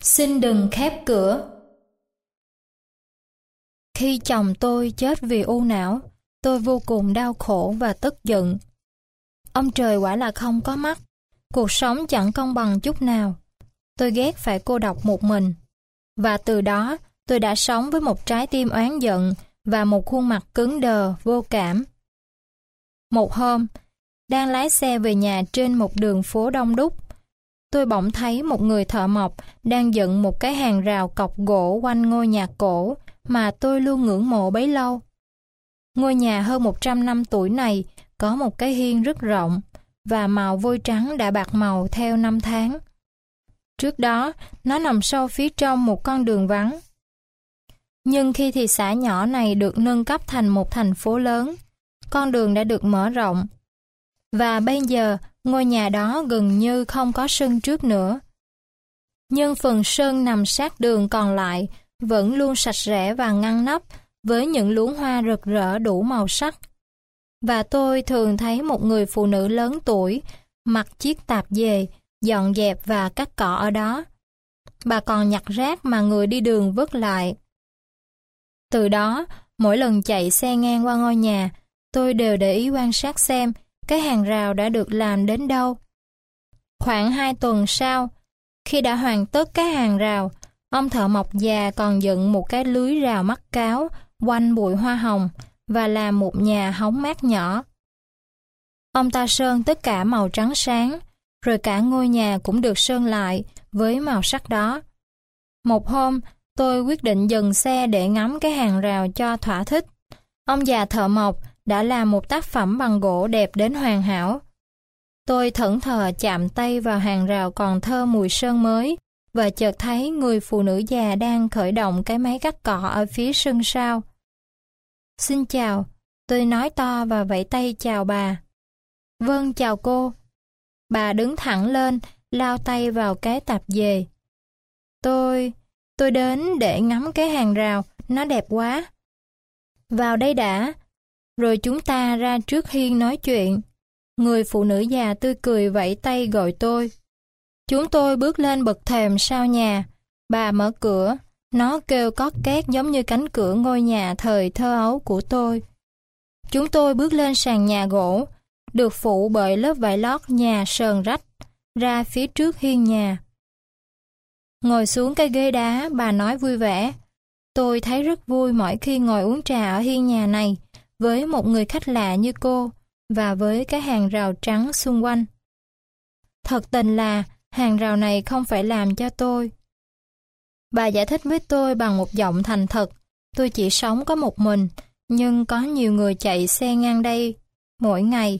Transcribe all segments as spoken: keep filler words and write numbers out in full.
Xin đừng khép cửa. Khi chồng tôi chết vì u não, tôi vô cùng đau khổ và tức giận. Ông trời quả là không có mắt, cuộc sống chẳng công bằng chút nào. Tôi ghét phải cô độc một mình. Và từ đó, tôi đã sống với một trái tim oán giận và một khuôn mặt cứng đờ, vô cảm. Một hôm, đang lái xe về nhà trên một đường phố đông đúc, tôi bỗng thấy một người thợ mộc đang dựng một cái hàng rào cọc gỗ quanh ngôi nhà cổ mà tôi luôn ngưỡng mộ bấy lâu. Ngôi nhà hơn một trăm năm tuổi này có một cái hiên rất rộng và màu vôi trắng đã bạc màu theo năm tháng. Trước đó, nó nằm sâu phía trong một con đường vắng. Nhưng khi thị xã nhỏ này được nâng cấp thành một thành phố lớn, con đường đã được mở rộng. Và bây giờ, ngôi nhà đó gần như không có sân trước nữa. Nhưng phần sân nằm sát đường còn lại vẫn luôn sạch sẽ và ngăn nắp với những luống hoa rực rỡ đủ màu sắc. Và tôi thường thấy một người phụ nữ lớn tuổi mặc chiếc tạp dề, dọn dẹp và cắt cỏ ở đó. Bà còn nhặt rác mà người đi đường vứt lại. Từ đó, mỗi lần chạy xe ngang qua ngôi nhà, tôi đều để ý quan sát xem cái hàng rào đã được làm đến đâu. Khoảng hai tuần sau, khi đã hoàn tất cái hàng rào, ông thợ mộc già còn dựng một cái lưới rào mắc cáo quanh bụi hoa hồng và làm một nhà hóng mát nhỏ. Ông ta sơn tất cả màu trắng sáng, rồi cả ngôi nhà cũng được sơn lại với màu sắc đó. Một hôm, tôi quyết định dừng xe để ngắm cái hàng rào cho thỏa thích. Ông già thợ mộc đã làm một tác phẩm bằng gỗ đẹp đến hoàn hảo. Tôi thẫn thờ chạm tay vào hàng rào còn thơm mùi sơn mới và chợt thấy người phụ nữ già đang khởi động cái máy cắt cỏ ở phía sân sau. Xin chào, tôi nói to và vẫy tay chào bà. Vâng, chào cô. Bà đứng thẳng lên, lao tay vào cái tạp dề. Tôi, tôi đến để ngắm cái hàng rào, nó đẹp quá. Vào đây đã, rồi chúng ta ra trước hiên nói chuyện. Người phụ nữ già tươi cười vẫy tay gọi tôi. Chúng tôi bước lên bậc thềm sau nhà. Bà mở cửa, nó kêu cót két giống như cánh cửa ngôi nhà thời thơ ấu của tôi. Chúng tôi bước lên sàn nhà gỗ, được phủ bởi lớp vải lót nhà sờn rách, ra phía trước hiên nhà. Ngồi xuống cái ghế đá, bà nói vui vẻ. Tôi thấy rất vui mỗi khi ngồi uống trà ở hiên nhà này, với một người khách lạ như cô, và với cái hàng rào trắng xung quanh. Thật tình là, hàng rào này không phải làm cho tôi. Bà giải thích với tôi bằng một giọng thành thật, tôi chỉ sống có một mình, nhưng có nhiều người chạy xe ngang đây mỗi ngày.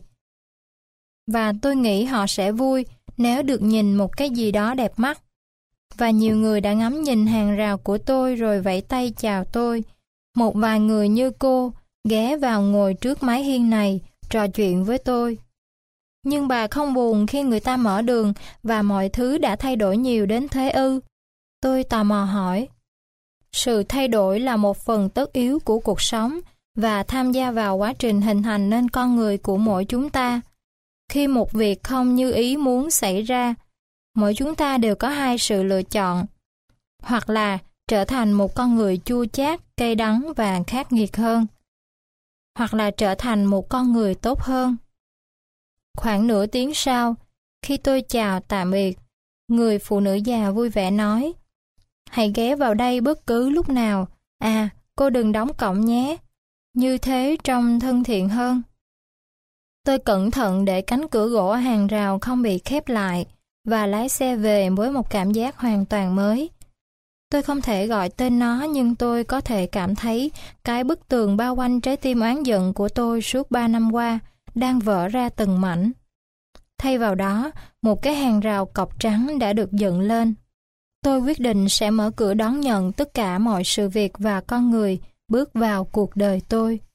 Và tôi nghĩ họ sẽ vui nếu được nhìn một cái gì đó đẹp mắt. Và nhiều người đã ngắm nhìn hàng rào của tôi rồi vẫy tay chào tôi. Một vài người như cô ghé vào ngồi trước mái hiên này, trò chuyện với tôi. Nhưng bà không buồn khi người ta mở đường và mọi thứ đã thay đổi nhiều đến thế ư? Tôi tò mò hỏi. Sự thay đổi là một phần tất yếu của cuộc sống và tham gia vào quá trình hình thành nên con người của mỗi chúng ta. Khi một việc không như ý muốn xảy ra, mỗi chúng ta đều có hai sự lựa chọn. Hoặc là trở thành một con người chua chát, cay đắng và khắc nghiệt hơn. Hoặc là trở thành một con người tốt hơn. Khoảng nửa tiếng sau, khi tôi chào tạm biệt, người phụ nữ già vui vẻ nói, hãy ghé vào đây bất cứ lúc nào. À, cô đừng đóng cổng nhé. Như thế trông thân thiện hơn. Tôi cẩn thận để cánh cửa gỗ hàng rào không bị khép lại và lái xe về với một cảm giác hoàn toàn mới. Tôi không thể gọi tên nó nhưng tôi có thể cảm thấy cái bức tường bao quanh trái tim oán giận của tôi suốt ba năm qua đang vỡ ra từng mảnh. Thay vào đó, một cái hàng rào cọc trắng đã được dựng lên. Tôi quyết định sẽ mở cửa đón nhận tất cả mọi sự việc và con người bước vào cuộc đời tôi.